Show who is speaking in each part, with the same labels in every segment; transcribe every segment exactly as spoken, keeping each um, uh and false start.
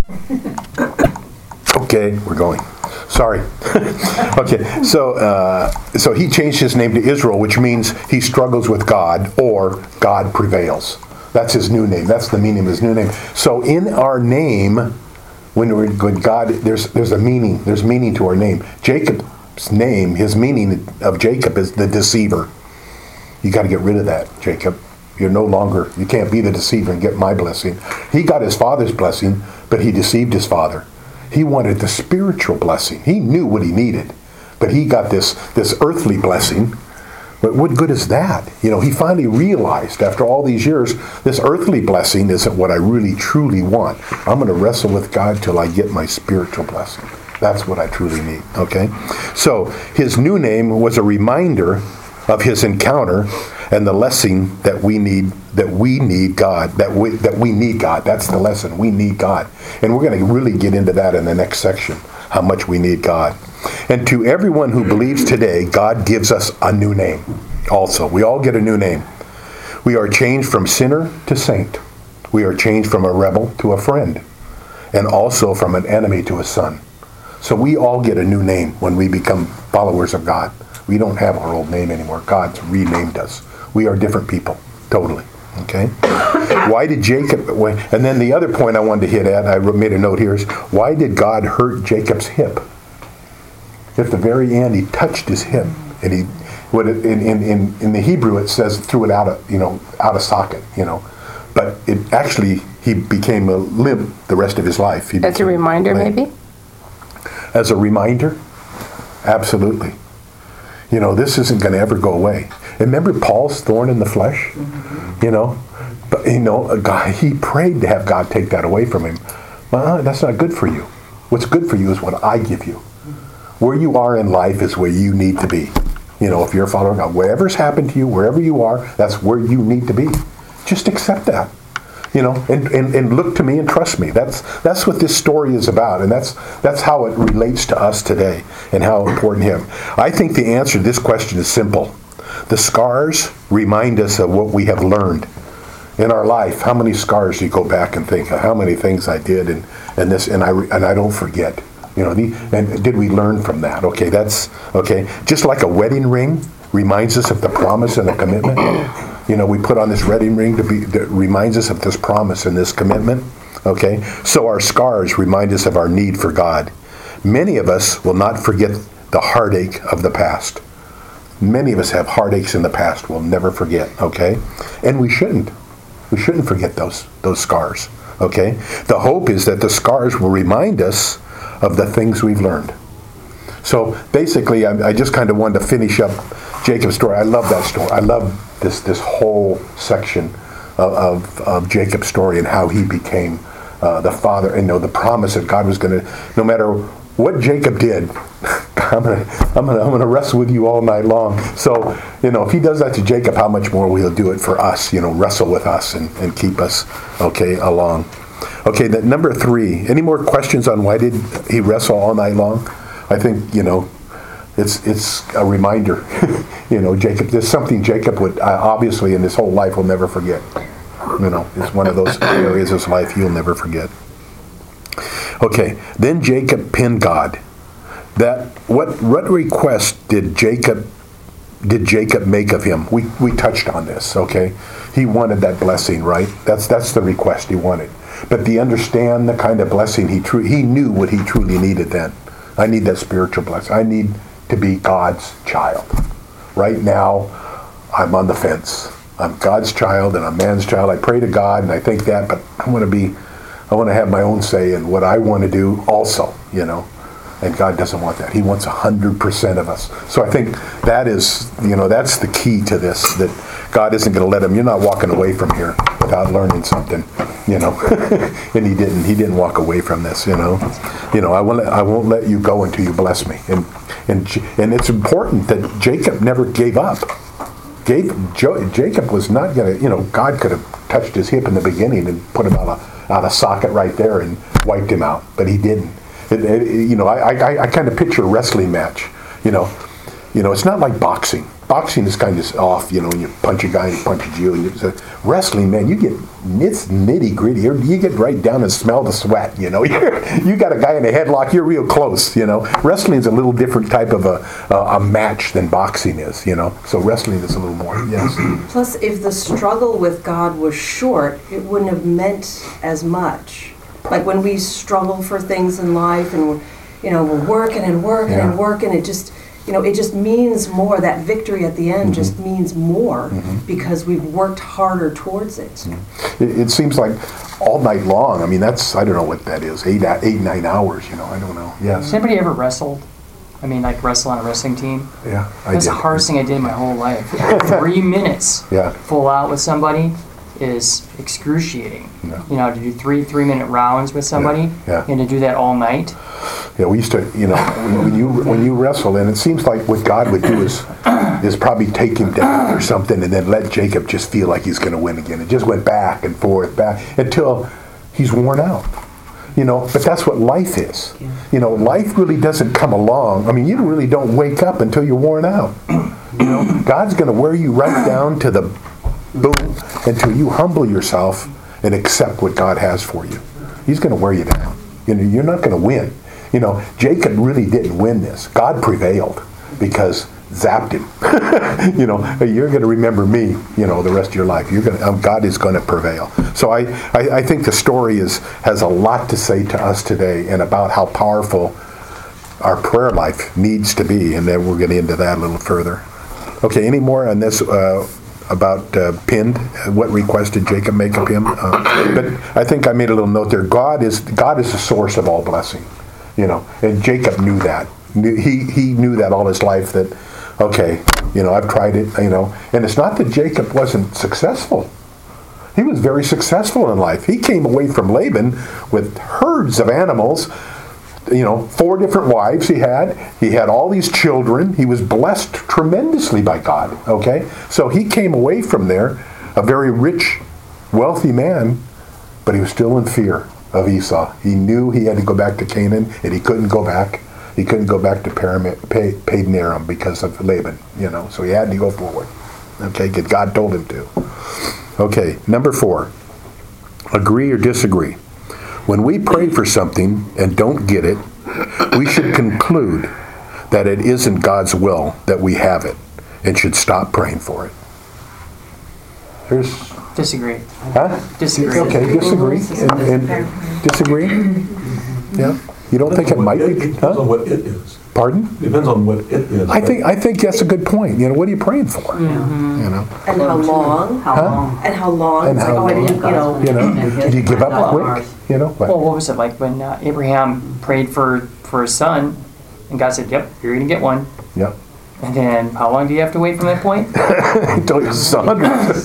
Speaker 1: Okay, we're going. Sorry. Okay, so uh, so he changed his name to Israel, which means he struggles with God, or God prevails. That's his new name. That's the meaning of his new name. So in our name, when we're when God, there's there's a meaning. There's meaning to our name. Jacob's name, his meaning of Jacob is the deceiver. You got to get rid of that, Jacob. You're no longer, you can't be the deceiver and get my blessing. He got his father's blessing, but he deceived his father. He wanted the spiritual blessing. He knew what he needed, but he got this, this earthly blessing. But what good is that? You know, he finally realized after all these years, this earthly blessing isn't what I really truly want. I'm going to wrestle with God till I get my spiritual blessing. That's what I truly need, okay? So his new name was a reminder of his encounter and the lesson that we need, that we need God, that we, that we need God. That's the lesson. We need God. And we're going to really get into that in the next section, how much we need God. And to everyone who believes today, God gives us a new name also. We all get a new name. We are changed from sinner to saint. We are changed from a rebel to a friend, and also from an enemy to a son. So we all get a new name when we become followers of God. We don't have our old name anymore. God's renamed us. We are different people, totally. Okay? Why did Jacob, and then the other point I wanted to hit at, I made a note here, is why did God hurt Jacob's hip? At the very end, he touched his hip, and he, what it, in, in, in, in the Hebrew it says threw it out of, you know, out of socket, you know. But it actually, he became a limp the rest of his life. He
Speaker 2: As a reminder, lame. maybe?
Speaker 1: As a reminder? Absolutely. You know, this isn't going to ever go away. And remember Paul's thorn in the flesh? Mm-hmm. You know, but you know, God, he prayed to have God take that away from him. Well, that's not good for you. What's good for you is what I give you. Where you are in life is where you need to be. You know, if you're a follower of God, whatever's happened to you, wherever you are, that's where you need to be. Just accept that. You know, and, and, and look to me and trust me. That's that's what this story is about, and that's that's how it relates to us today and how important him. I think the answer to this question is simple. The scars remind us of what we have learned in our life. How many scars do you go back and think of how many things I did and, and this and I and I don't forget. You know, the, and did we learn from that? Okay, that's okay. Just like a wedding ring reminds us of the promise and the commitment. You know, we put on this wedding ring to be that reminds us of this promise and this commitment. Okay, so our scars remind us of our need for God. Many of us will not forget the heartache of the past. Many of us have heartaches in the past we'll never forget. Okay, and we shouldn't. We shouldn't forget those those scars. Okay, the hope is that the scars will remind us of the things we've learned. So basically, I, I just kind of wanted to finish up Jacob's story. I love that story. I love this this whole section of, of, of Jacob's story and how he became uh, the father, and you know, the promise that God was going to, no matter what Jacob did, I'm going to I'm going to I'm going to wrestle with you all night long. So, you know, if he does that to Jacob, how much more will he do it for us? You know, wrestle with us and, and keep us okay along. Okay, that number three. Any more questions on why did he wrestle all night long? I think, you know, it's it's a reminder. You know, Jacob, there's something Jacob would, uh, obviously in his whole life will never forget. You know, it's one of those areas of his life he'll never forget. Okay, then Jacob pinned God. That what what request did Jacob did Jacob make of him? We we touched on this, okay? He wanted that blessing, right? That's that's the request he wanted. But do you understand the kind of blessing he tru- he knew what he truly needed then? I need that spiritual blessing. I need to be God's child. Right now, I'm on the fence. I'm God's child and I'm man's child. I pray to God and I think that, but I want to be, I want to have my own say in what I want to do also, you know. And God doesn't want that. He wants one hundred percent of us. So I think that is, you know, that's the key to this, that God isn't going to let him, you're not walking away from here without learning something, you know. And he didn't. He didn't walk away from this, you know. You know, I won't let, I won't let you go until you bless me. And and and it's important that Jacob never gave up. Jacob was not going to, you know, God could have touched his hip in the beginning and put him out of, out of socket right there and wiped him out, but he didn't. It, it, you know, I, I, I kind of picture a wrestling match. You know, you know, it's not like boxing. boxing is kind of off, you know, and you punch a guy and he punches you. And you, so wrestling, man, you get, it's nitty gritty. You get right down and smell the sweat, you know. You're, you got a guy in a headlock, you're real close, you know. Wrestling is a little different type of a, a, a match than boxing is, you know. So wrestling is a little more, yes.
Speaker 2: Plus, if the struggle with God was short, it wouldn't have meant as much. Like when we struggle for things in life and we're, you know, we're working and working
Speaker 1: Yeah.
Speaker 2: and working, it just, you know, it just means more. That victory at the end mm-hmm. just means more mm-hmm. because we've worked harder towards it.
Speaker 1: Mm-hmm. it. It seems like all night long. I mean, that's, I don't know what that is, eight, eight, nine hours, you know, I don't know. Yes.
Speaker 3: Has anybody ever wrestled? I mean, like wrestle on a wrestling team?
Speaker 1: Yeah, I
Speaker 3: That's
Speaker 1: did.
Speaker 3: the hardest thing I did in my whole life. Three minutes
Speaker 1: yeah.
Speaker 3: full out with somebody is excruciating.
Speaker 1: Yeah.
Speaker 3: You know, to do three three-minute rounds with somebody
Speaker 1: Yeah. Yeah.
Speaker 3: and to do that all night.
Speaker 1: Yeah, we used to, you know, when, when you when you wrestle, and it seems like what God would do is is probably take him down or something, and then let Jacob just feel like he's going to win again. It just went back and forth, back until he's worn out. You know, but that's what life is.
Speaker 2: Yeah.
Speaker 1: You know, life really doesn't come along. I mean, you really don't wake up until you're worn out. You know, God's going to wear you right down to the boom until you humble yourself and accept what God has for you. He's going to wear you down. You know, you're not going to win. You know, Jacob really didn't win this. God prevailed because zapped him. You know, you're going to remember me, you know, the rest of your life. You're going to, um, God is going to prevail. So I, I, I think the story is has a lot to say to us today and about how powerful our prayer life needs to be. And then we'll get into that a little further. Okay, any more on this uh, about uh, pinned? What request did Jacob make of him? Uh, but I think I made a little note there. God is God is the source of all blessing. You know, and Jacob knew that. He he knew that all his life that, okay, you know, I've tried it, you know. And it's not that Jacob wasn't successful. He was very successful in life. He came away from Laban with herds of animals, you know, four different wives he had. He had all these children. He was blessed tremendously by God, okay? So he came away from there a very rich, wealthy man, but he was still in fear of Esau. He knew he had to go back to Canaan, and he couldn't go back. He couldn't go back to Padan Aram because of Laban, you know. So he had to go forward. Okay, because God told him to. Okay, number four. Agree or disagree. When we pray for something and don't get it, we should conclude that it isn't God's will that we have it, and should stop praying for it. There's
Speaker 3: Disagree.
Speaker 1: Huh?
Speaker 3: Disagree.
Speaker 1: Okay, disagree. And, and disagree? Yeah. You don't think it might
Speaker 4: It
Speaker 1: be?
Speaker 4: depends
Speaker 1: Huh?
Speaker 4: on what it is.
Speaker 1: Pardon?
Speaker 4: Depends on what it is.
Speaker 1: I think I think that's a good point. You know, what are you praying for?
Speaker 3: Mm-hmm.
Speaker 1: You know,
Speaker 2: And how long?
Speaker 5: How
Speaker 1: Huh?
Speaker 5: long?
Speaker 2: And how long?
Speaker 1: And
Speaker 2: It's
Speaker 1: how
Speaker 2: like, oh, I didn't, you know.
Speaker 1: you know, did you give up quick? You know, what?
Speaker 3: Well, what was it like when uh, Abraham prayed for, for his son, and God said, yep, you're going to get one.
Speaker 1: Yeah.
Speaker 3: And then how long do you have to wait from that point?
Speaker 1: Until your son.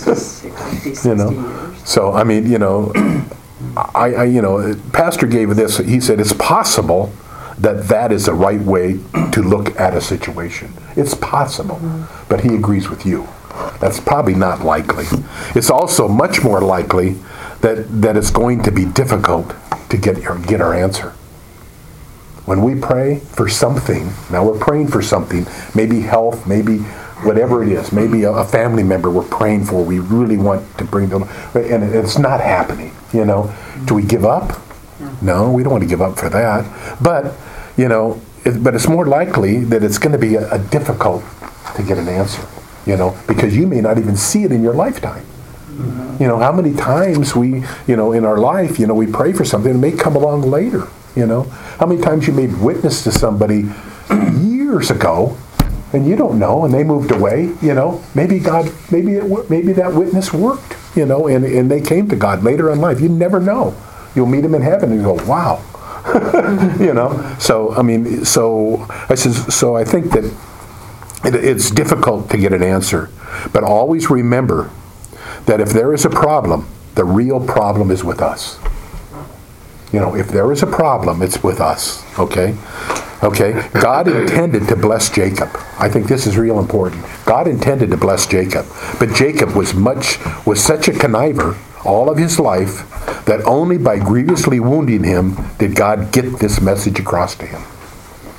Speaker 1: You know. So I mean, you know, I, I you know, Pastor gave this. He said it's possible that that is the right way to look at a situation. It's possible, mm-hmm. but he agrees with you. That's probably not likely. It's also much more likely that that it's going to be difficult to get your, get our answer. When we pray for something, now we're praying for something, maybe health, maybe whatever it is, maybe a, a family member we're praying for, we really want to bring them, and it's not happening, you know. Do we give up? No, we don't want to give up for that. But, you know, it, but it's more likely that it's going to be a, a difficult to get an answer, you know, because you may not even see it in your lifetime. Mm-hmm. You know, how many times we, you know, in our life, you know, we pray for something, it may come along later. You know, how many times you made witness to somebody years ago, and you don't know, and they moved away. You know, maybe God, maybe it, maybe that witness worked. You know, and and they came to God later in life. You never know. You'll meet Him in heaven, and you go, wow. You know, so I mean, so I says, so I think that it, it's difficult to get an answer, but always remember that if there is a problem, the real problem is with us. You know, if there is a problem, it's with us, okay? Okay? God intended to bless Jacob. I think this is real important. God intended to bless Jacob. But Jacob was much, was such a conniver all of his life that only by grievously wounding him did God get this message across to him.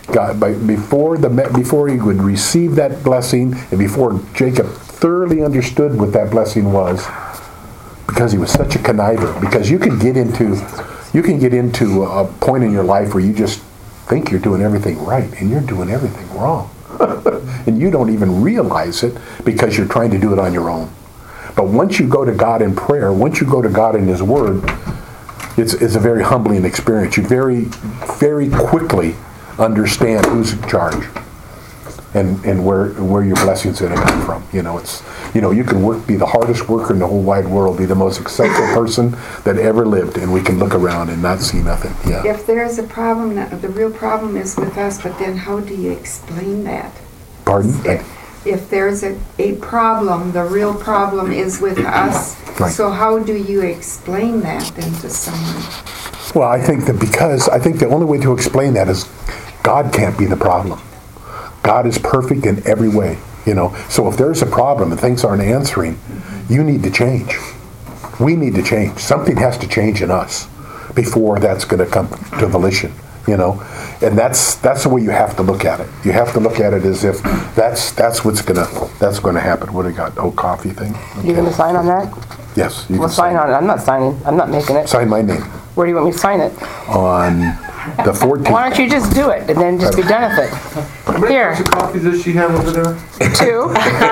Speaker 1: God, by, before the me- before he would receive that blessing, and before Jacob thoroughly understood what that blessing was, because he was such a conniver. Because you can get into you can get into a point in your life where you just think you're doing everything right, and you're doing everything wrong, and you don't even realize it because you're trying to do it on your own. But once you go to God in prayer, once you go to God in His Word, it's, it's a very humbling experience. You very, very quickly understand who's in charge and, and where where your blessings are going to come from. You know, it's you know you can work, be the hardest worker in the whole wide world, be the most successful person that ever lived, and we can look around and not see nothing. Yeah.
Speaker 5: If there's a problem, the real problem is with us, but then how do you explain that?
Speaker 1: Pardon?
Speaker 5: If, if there's a, a problem, the real problem is with us.
Speaker 1: Right.
Speaker 5: So how do you explain that then to someone?
Speaker 1: Well, I think that because I think the only way to explain that is God can't be the problem. God is perfect in every way, you know. So if there's a problem and things aren't answering, you need to change. We need to change. Something has to change in us before that's going to come to volition, you know. And that's that's the way you have to look at it. You have to look at it as if that's that's what's gonna that's going to happen. What do you got? Oh, coffee thing. Okay.
Speaker 6: You going to sign on that?
Speaker 1: Yes, you
Speaker 6: Well,
Speaker 1: can
Speaker 6: sign on it. I'm not signing. I'm not making it.
Speaker 1: Sign my name
Speaker 6: Where do you want me to sign it?
Speaker 1: on the fourteenth.
Speaker 6: Why don't you just do it and then just be done with it?
Speaker 4: How many
Speaker 6: Here.
Speaker 4: cups of coffee does she have over there?
Speaker 6: Two.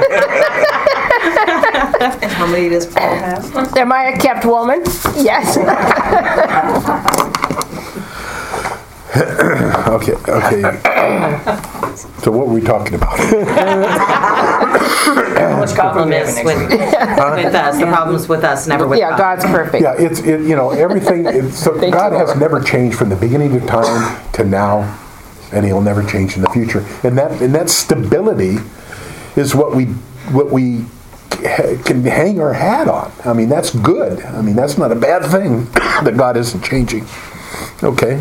Speaker 2: How many does Paul have?
Speaker 6: Am I a kept woman? Yes.
Speaker 1: Okay, okay. So what were we talking about?
Speaker 3: How much coffee
Speaker 7: problem
Speaker 3: do you have
Speaker 7: is
Speaker 3: next
Speaker 7: with,
Speaker 3: week?
Speaker 7: with us. The problem's with us, never with
Speaker 6: Yeah,
Speaker 7: God.
Speaker 6: God's perfect.
Speaker 1: Yeah, it's it, you know everything. It's, so
Speaker 6: Thank
Speaker 1: God
Speaker 6: you,
Speaker 1: has
Speaker 6: Lord.
Speaker 1: never changed from the beginning of time to now, and He'll never change in the future. And that and that stability is what we what we ha- can hang our hat on. I mean, that's good. I mean, that's not a bad thing that God isn't changing. Okay.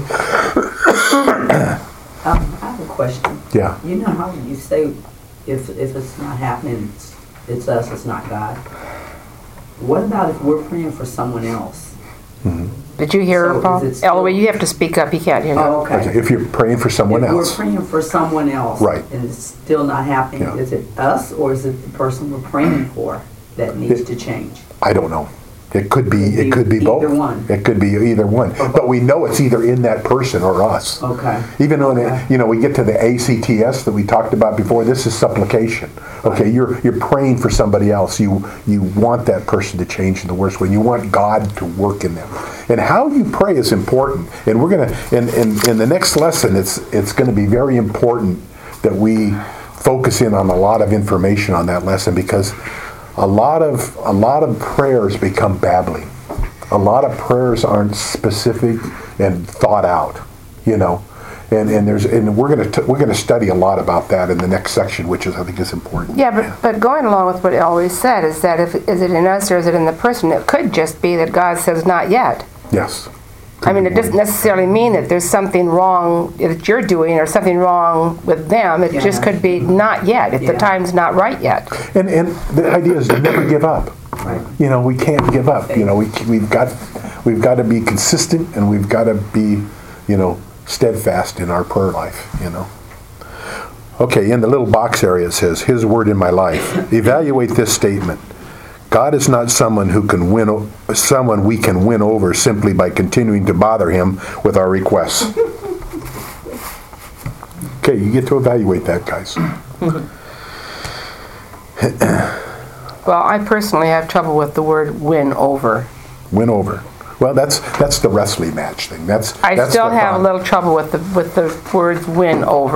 Speaker 8: Um, I have a question.
Speaker 1: Yeah.
Speaker 8: You know how you say if if it's not happening, it's, it's us, it's not God. What about if we're praying for someone else?
Speaker 6: Did you hear
Speaker 8: So
Speaker 6: her, Paul?
Speaker 8: is it still-
Speaker 6: Eloise, you have to speak up. He can't hear you.
Speaker 8: Oh, okay.
Speaker 1: Okay. If you're praying for someone
Speaker 8: if
Speaker 1: else,
Speaker 8: we're praying for someone else,
Speaker 1: Right.
Speaker 8: and it's still not happening,
Speaker 1: Yeah.
Speaker 8: is it us or is it the person we're praying for that needs
Speaker 1: It-
Speaker 8: to change?
Speaker 1: I don't know. It could be. It could be
Speaker 8: Either
Speaker 1: both.
Speaker 8: one.
Speaker 1: It could be either one. But we know it's either in that person or us.
Speaker 8: Okay.
Speaker 1: Even when it,
Speaker 8: Okay.
Speaker 1: you know we get to the A C T S that we talked about before, this is supplication. Okay, you're you're praying for somebody else. You you want that person to change in the worst way. You want God to work in them. And how you pray is important. And we're gonna in in, in the next lesson, it's it's going to be very important that we focus in on a lot of information on that lesson because a lot of a lot of prayers become babbling. A lot of prayers aren't specific and thought out, you know. And and there's and we're gonna t- we're gonna study a lot about that in the next section, which is I think is important.
Speaker 6: Yeah, but, but going along with what Eloise said is that if is it in us or is it in the person? It could just be that God says not yet.
Speaker 1: Yes.
Speaker 6: I mean, it doesn't necessarily mean that there's something wrong that you're doing or something wrong with them. It just
Speaker 8: Yeah.
Speaker 6: could be not yet, if the
Speaker 8: Yeah.
Speaker 6: time's not right yet.
Speaker 1: And and the idea is to never give up.
Speaker 8: Right.
Speaker 1: You know, we can't give up. You know, we we've got we've got to be consistent and we've got to be, you know, steadfast in our prayer life. You know. Okay, in the little box area it says, "His word in my life." Evaluate this statement. God is not someone who can win, o- someone we can win over simply by continuing to bother Him with our requests. Okay, you get to evaluate that, guys.
Speaker 6: Well, I personally have trouble with the word win over.
Speaker 1: Win over. Well, that's that's the wrestling match thing. That's
Speaker 6: I
Speaker 1: that's
Speaker 6: still
Speaker 1: the
Speaker 6: have a
Speaker 1: thought.
Speaker 6: little trouble with the with the words win over.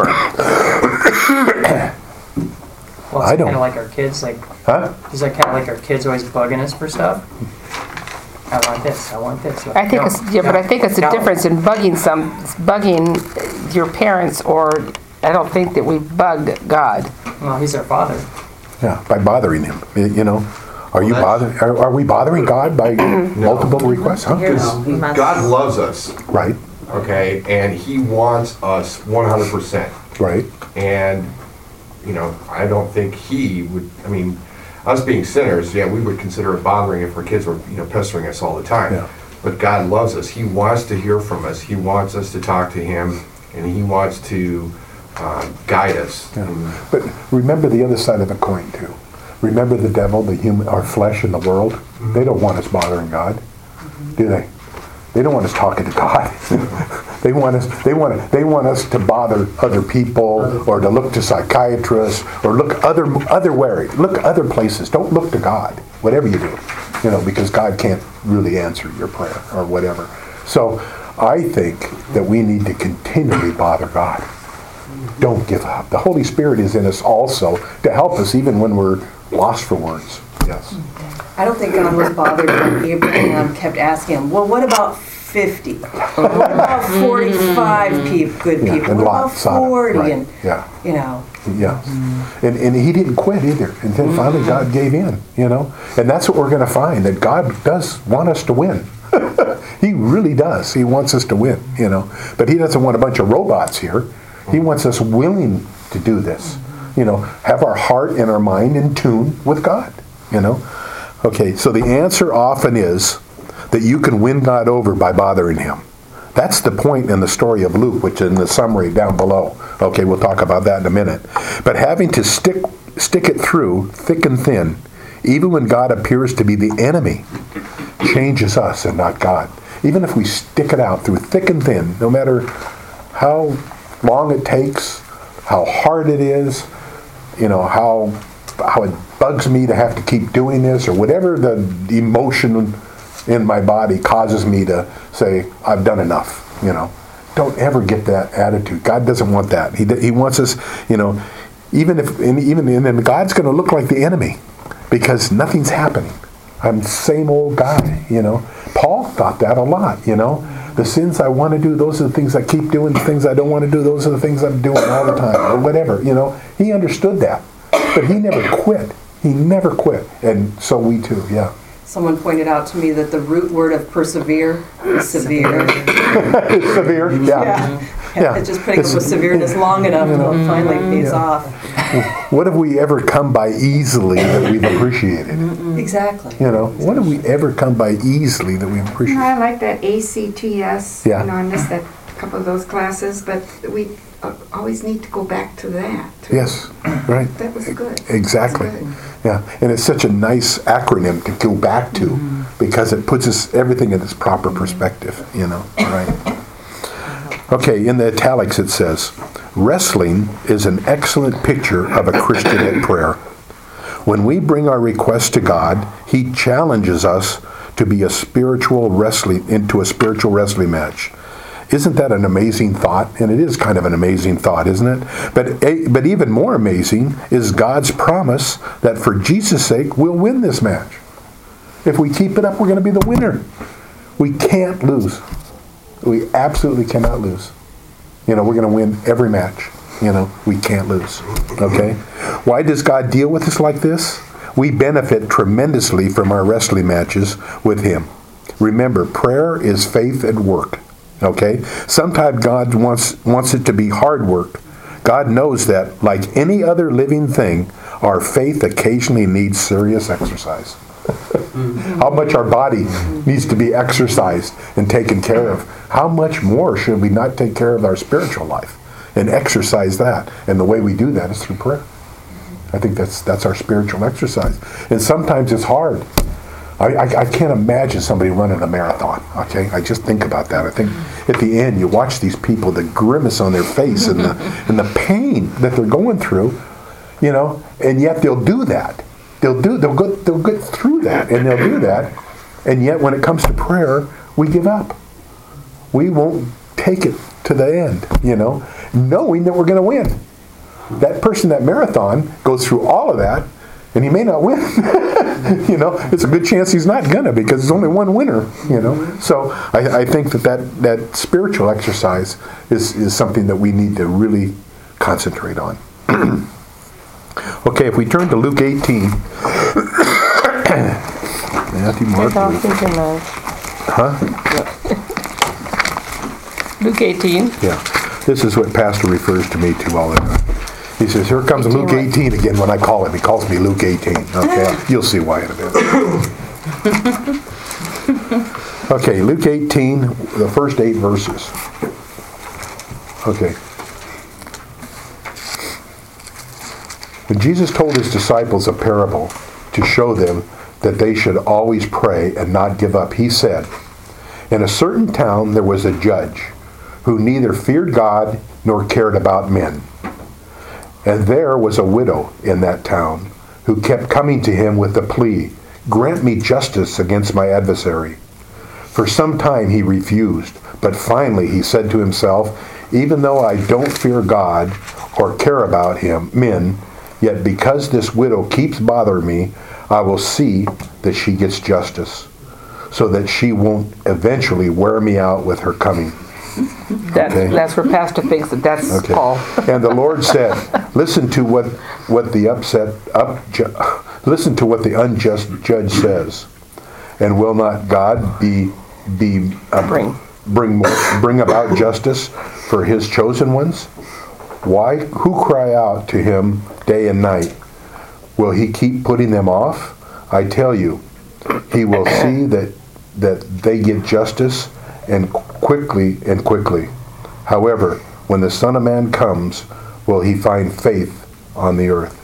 Speaker 3: Well,
Speaker 1: I
Speaker 3: it's
Speaker 1: don't-
Speaker 3: kind of like our kids, like,
Speaker 1: Huh?
Speaker 3: is that kind of like our kids always bugging us for stuff? I want this, I want this.
Speaker 6: I think
Speaker 3: No,
Speaker 6: it's yeah, but I think it's a
Speaker 3: no.
Speaker 6: difference in bugging some bugging your parents, or I don't think that we bugged God.
Speaker 3: Well, He's our Father.
Speaker 1: Yeah, by bothering Him. You know, are you
Speaker 9: Well,
Speaker 1: bothering? Are, are we bothering God by multiple requests? Huh?
Speaker 2: Here,
Speaker 9: Because
Speaker 2: we must-
Speaker 9: God loves us,
Speaker 1: Right,
Speaker 9: okay, and He wants us one hundred percent.
Speaker 1: right.
Speaker 9: And, you know, I don't think He would, I mean, us being sinners, yeah, we would consider it bothering if our kids were, you know, pestering us all the time.
Speaker 1: Yeah.
Speaker 9: But God loves us. He wants to hear from us. He wants us to talk to Him, and He wants to uh, guide us.
Speaker 1: But remember the other side of the coin too. Remember the devil, the human, our flesh in the world. They don't want us bothering God, do they? They don't want us talking to God. They want us. They want. They want us to bother other people, or to look to psychiatrists, or look other other where. Look other places. Don't look to God. Whatever you do, you know, because God can't really answer your prayer or whatever. So I think that we need to continually bother God. Don't give up. The Holy Spirit is in us also to help us even when we're lost for words. Yes.
Speaker 2: I don't think God was bothered when Abraham kept asking him, well, what about fifty? What about forty-five peop good
Speaker 1: Yeah,
Speaker 2: people?
Speaker 1: and
Speaker 2: What
Speaker 1: Lot,
Speaker 2: about
Speaker 1: Sodom,
Speaker 2: forty?
Speaker 1: right,
Speaker 2: And,
Speaker 1: yeah.
Speaker 2: you know,
Speaker 1: Yeah. And, and he didn't quit either. And then finally God gave in, you know. And that's what we're going to find, that God does want us to win. He really does. He wants us to win, you know. But he doesn't want a bunch of robots here. He wants us willing to do this. You know, have our heart and our mind in tune with God, you know. Okay, so the answer often is that you can win God over by bothering him. That's the point in the story of Luke, which is in the summary down below. Okay, we'll talk about that in a minute. But having to stick stick it through thick and thin, even when God appears to be the enemy, changes us and not God. Even if we stick it out through thick and thin, no matter how long it takes, how hard it is, you know, how how it bugs me to have to keep doing this, or whatever the emotion in my body causes me to say, I've done enough, you know. Don't ever get that attitude. God doesn't want that. He, he wants us, you know, even if, and even, and then God's going to look like the enemy because nothing's happening. I'm the same old guy, you know. Paul thought that a lot, you know. The sins I want to do, those are the things I keep doing. The things I don't want to do, those are the things I'm doing all the time, or whatever, you know. He understood that. But he never quit. He never quit. And so we too, yeah.
Speaker 2: someone pointed out to me that the root word of persevere is severe.
Speaker 1: Severe, yeah.
Speaker 2: Yeah.
Speaker 1: Yeah.
Speaker 2: It's just putting up with severeness long enough until it finally pays
Speaker 1: Yeah.
Speaker 2: off.
Speaker 1: What have we ever come by easily that we've appreciated?
Speaker 2: Exactly.
Speaker 1: You know, what have we ever come by easily that we've
Speaker 5: You know,
Speaker 1: appreciated?
Speaker 5: I like that A C T S.
Speaker 1: Yeah.
Speaker 5: You know, I missed that couple of those classes, but we uh, always need to go back to that.
Speaker 1: Yes, right.
Speaker 5: That was good.
Speaker 1: Exactly.
Speaker 5: That's good.
Speaker 1: Yeah, and it's such a nice acronym to go back to because it puts us everything in its proper perspective, you know, right? Okay, in the italics it says, wrestling is an excellent picture of a Christian at prayer. When we bring our requests to God, He challenges us to be a spiritual wrestling, into a spiritual wrestling match. Isn't that an amazing thought? And it is kind of an amazing thought, isn't it? But, but even more amazing is God's promise that for Jesus' sake, we'll win this match. If we keep it up, we're going to be the winner. We can't lose. We absolutely cannot lose. You know, we're going to win every match. You know, we can't lose. Okay? Why does God deal with us like this? We benefit tremendously from our wrestling matches with Him. Remember, prayer is faith at work. Okay? Sometimes God wants wants it to be hard work. God knows that, like any other living thing, our faith occasionally needs serious exercise. How much our body needs to be exercised and taken care of. How much more should we not take care of our spiritual life and exercise that? And the way we do that is through prayer. I think that's that's our spiritual exercise. And sometimes it's hard. I, I, I can't imagine somebody running a marathon, okay? I just think about that. I think at the end, you watch these people, the grimace on their face and the, and the pain that they're going through, you know, and yet they'll do that. They'll do, they'll go, they'll get through that, and they'll do that, and yet when it comes to prayer, we give up. We won't take it to the end, you know, knowing that we're going to win. That person, that marathon, goes through all of that, and he may not win. You know, it's a good chance he's not gonna because there's only one winner. You know, so I, I think that, that that spiritual exercise is is something that we need to really concentrate on. Okay, if we turn to Luke eighteen, Matthew, Mark,
Speaker 6: That's all
Speaker 1: Luke.
Speaker 6: thinking of.
Speaker 1: Huh?
Speaker 6: Luke eighteen.
Speaker 1: Yeah, this is what Pastor refers to me to all the time. He says, here comes Luke eighteen again when I call him. He calls me Luke eighteen. Okay, you'll see why in a bit. Okay, Luke eighteen, the first eight verses. Okay. When Jesus told his disciples a parable to show them that they should always pray and not give up, he said, "In a certain town there was a judge who neither feared God nor cared about men. And there was a widow in that town who kept coming to him with the plea, 'Grant me justice against my adversary.' For some time he refused, but finally he said to himself, 'Even though I don't fear God or care about him, men, yet because this widow keeps bothering me, I will see that she gets justice, so that she won't eventually wear me out with her coming.'"
Speaker 6: That's,
Speaker 1: Okay.
Speaker 6: that's where Pastor thinks that that's
Speaker 1: Okay.
Speaker 6: Paul.
Speaker 1: And the Lord said, "Listen to what what the upset up listen to what the unjust judge says, and will not God be be uh,
Speaker 6: Bring.
Speaker 1: bring more, bring about justice for His chosen ones? Why, who cry out to Him day and night? Will He keep putting them off? I tell you, He will see that that they get justice, and quickly and quickly. However, when the Son of Man comes, will he find faith on the earth?"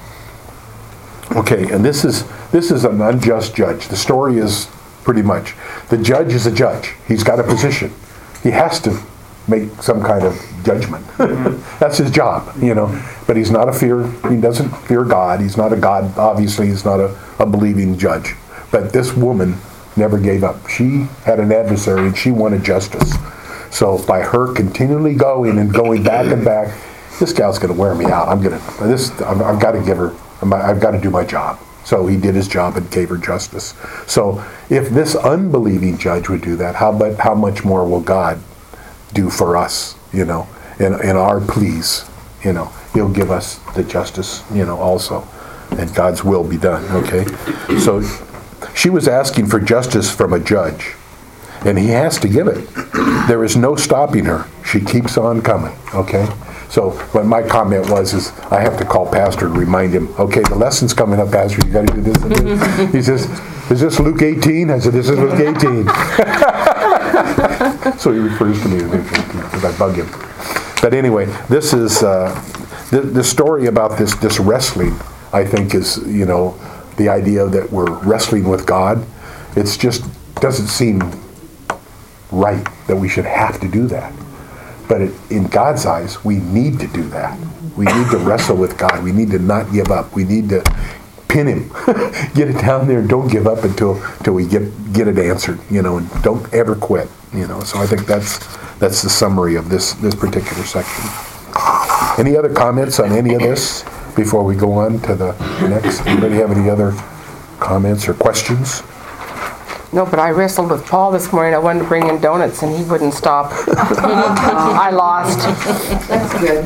Speaker 1: Okay, and this is this is an unjust judge. The story is pretty much, the judge is a judge. He's got a position. He has to make some kind of judgment. That's his job, you know. But he's not a fear, he doesn't fear God. He's not a God, obviously he's not a, a believing judge. But this woman never gave up. She had an adversary and she wanted justice. So by her continually going and going back and back, this gal's going to wear me out. I'm going to this. I've, I've got to give her. I've got to do my job. So he did his job and gave her justice. So if this unbelieving judge would do that, how but how much more will God do for us? You know, in in our pleas. You know, He'll give us the justice. You know, also, and God's will be done. Okay, so. She was asking for justice from a judge, and he has to give it. There is no stopping her. She keeps on coming, okay? So what my comment was is I have to call Pastor and remind him, okay, the lesson's coming up, Pastor, you got to do this and this. He says, "Is this Luke eighteen?" I said, "This is Luke eighteen." So he refers to me as Luke eighteen because I bug him. But anyway, this is, uh, the, the story about this, this wrestling, I think is, you know, the idea that we're wrestling with God. It's just doesn't seem right that we should have to do that. But it, in God's eyes, we need to do that. We need to wrestle with God. We need to not give up. We need to pin Him. Get it down there and don't give up until until we get get it answered. You know, and don't ever quit. You know. So I think that's that's the summary of this this particular section. Any other comments on any of this before we go on to the next? Anybody have any other comments or questions?
Speaker 6: No, but I wrestled with Paul this morning. I wanted to bring in donuts, and he wouldn't stop. I lost.
Speaker 8: That's good.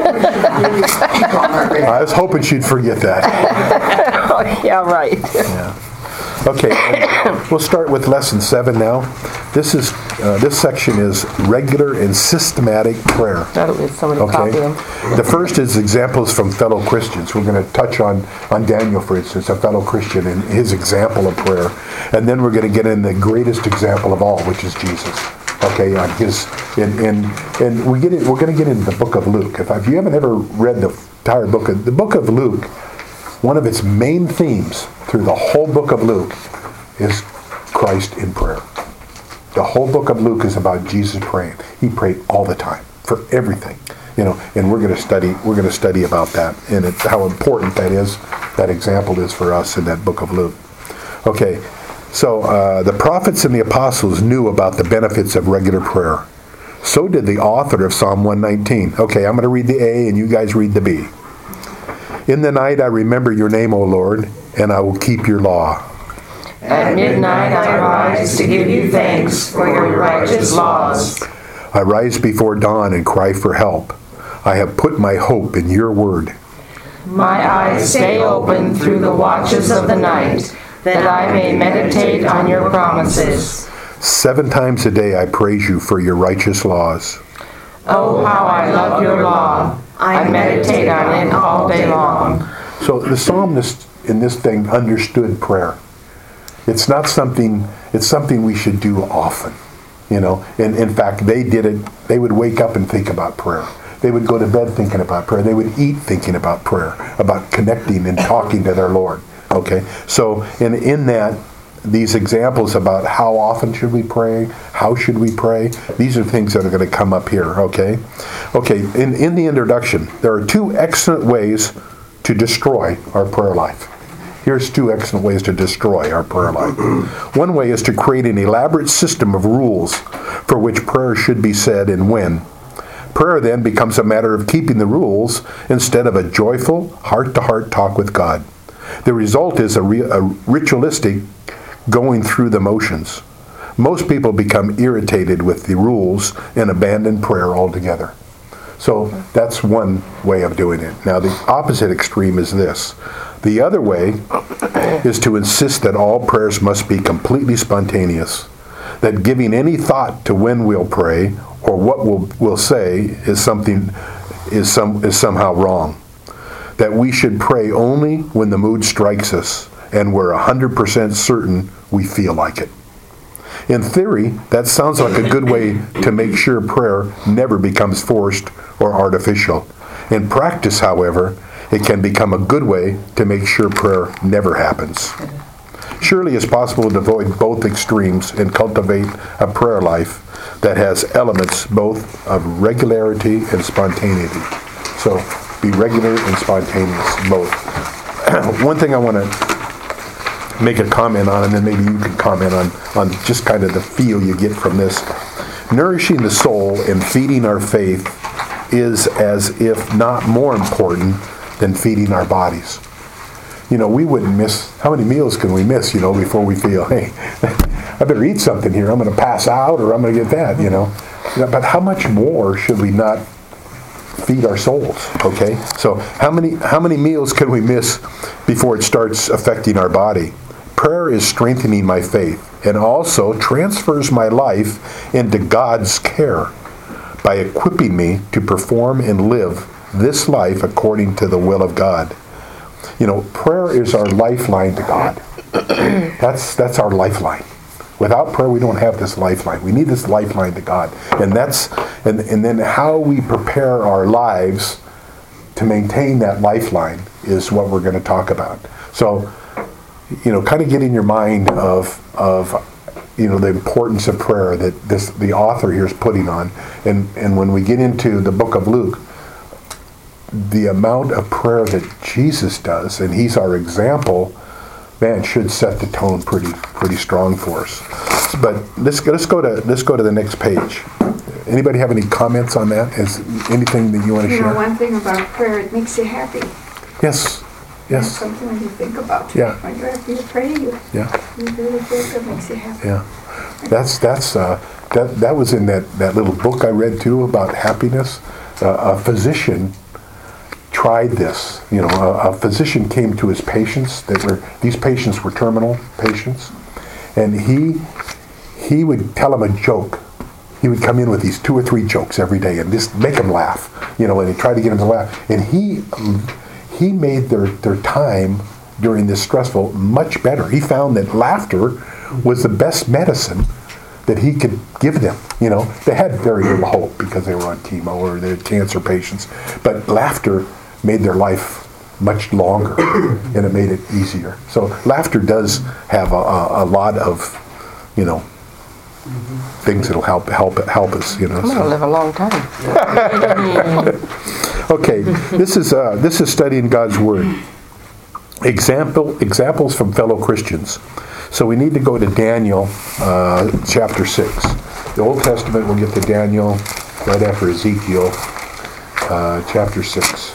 Speaker 1: I was hoping she'd forget that.
Speaker 6: Oh, yeah, right.
Speaker 1: Yeah. Okay, and we'll start with lesson seven now. This is uh, this section is regular and systematic prayer.
Speaker 6: That'll be somebody
Speaker 1: Okay.
Speaker 6: copy them.
Speaker 1: The first is examples from fellow Christians. We're going to touch on on Daniel, for instance, a fellow Christian, and his example of prayer, and then we're going to get in the greatest example of all, which is Jesus. Okay, on his in in and we get it. We're going to get into the book of Luke. If, if you haven't ever read the entire book of the book of Luke, one of its main themes through the whole book of Luke is Christ in prayer. The whole book of Luke is about Jesus praying. He prayed all the time for everything, you know. And we're going to study. We're going to study about that and it, how important that is. That example is for us in that book of Luke. Okay, so uh, the prophets and the apostles knew about the benefits of regular prayer. So did the author of Psalm one nineteen. Okay, I'm going to read the A, and you guys read the B. In the night I remember your name, O Lord, and I will keep your law.
Speaker 10: At midnight I rise to give you thanks for your righteous laws.
Speaker 1: I rise before dawn and cry for help. I have put my hope in your word.
Speaker 10: My eyes stay open through the watches of the night, that I may meditate on your promises.
Speaker 1: Seven times a day I praise you for your righteous laws.
Speaker 10: Oh, how I love your law. I meditate on it all day long.
Speaker 1: So the psalmist in this thing understood prayer. It's not something, it's something we should do often, you know. And in fact, they did it, they would wake up and think about prayer. They would go to bed thinking about prayer. They would eat thinking about prayer, about connecting and talking to their Lord. Okay? So in, in that, these examples about how often should we pray, how should we pray, these are things that are going to come up here, okay? Okay, in, in the introduction, there are two excellent ways to destroy our prayer life. Here's two excellent ways to destroy our prayer life. One way is to create an elaborate system of rules for which prayer should be said and when. Prayer then becomes a matter of keeping the rules instead of a joyful, heart-to-heart talk with God. The result is a, re- a ritualistic going through the motions. Most people become irritated with the rules and abandon prayer altogether. So that's one way of doing it. Now the opposite extreme is this. The other way is to insist that all prayers must be completely spontaneous, that giving any thought to when we'll pray or what we'll, we'll say is something is some is somehow wrong. That we should pray only when the mood strikes us and we're one hundred percent certain we feel like it. In theory, that sounds like a good way to make sure prayer never becomes forced or artificial. In practice, however, it can become a good way to make sure prayer never happens. Surely it's possible to avoid both extremes and cultivate a prayer life that has elements both of regularity and spontaneity. So be regular and spontaneous, both. One thing I want to make a comment on, and then maybe you can comment on, on just kind of the feel you get from this. Nourishing the soul and feeding our faith is as if not more important than feeding our bodies. You know, we wouldn't miss, how many meals can we miss, you know, before we feel, hey, I better eat something here, I'm going to pass out or I'm going to get that, you know. But how much more should we not feed our souls, okay? So how many how many meals can we miss before it starts affecting our body? Prayer is strengthening my faith and also transfers my life into God's care by equipping me to perform and live this life according to the will of God. You know, prayer is our lifeline to God. That's that's our lifeline. Without prayer, we don't have this lifeline. We need this lifeline to God. And that's and, and then how we prepare our lives to maintain that lifeline is what we're going to talk about. So, you know, kind of get in your mind of of you know the importance of prayer that this the author here is putting on. And and when we get into the book of Luke, the amount of prayer that Jesus does, and he's our example, man, should set the tone pretty pretty strong for us. But let's let's go to let's go to the next page. Anybody have any comments on that? Is anything that you want to
Speaker 5: You
Speaker 1: share?
Speaker 5: know, one thing about prayer, it makes you happy.
Speaker 1: Yes.
Speaker 5: It's
Speaker 1: Yes.
Speaker 5: something when you think about.
Speaker 1: Yeah.
Speaker 5: When you're after you pray, you,
Speaker 1: Yeah.
Speaker 5: you really feel good, makes you happy.
Speaker 1: Yeah. That's that's uh, that that was in that, that little book I read too about happiness. Uh, a physician tried this. You know, a, a physician came to his patients that were these patients were terminal patients, and he he would tell them a joke. He would come in with these two or three jokes every day and just make them laugh. You know, and he tried to get them to laugh. And he he made their their time during this stressful much better. He found that laughter was the best medicine that he could give them. You know, they had very little hope because they were on chemo or they're cancer patients, but laughter made their life much longer and it made it easier. So laughter does have a, a, a lot of, you know, things that'll help help help us. You know.
Speaker 6: I'm going to live a long time.
Speaker 1: Okay, this is uh, this is studying God's Word. Example examples from fellow Christians. So we need to go to Daniel uh, chapter six. The Old Testament, we'll get to Daniel right after Ezekiel, uh, chapter six.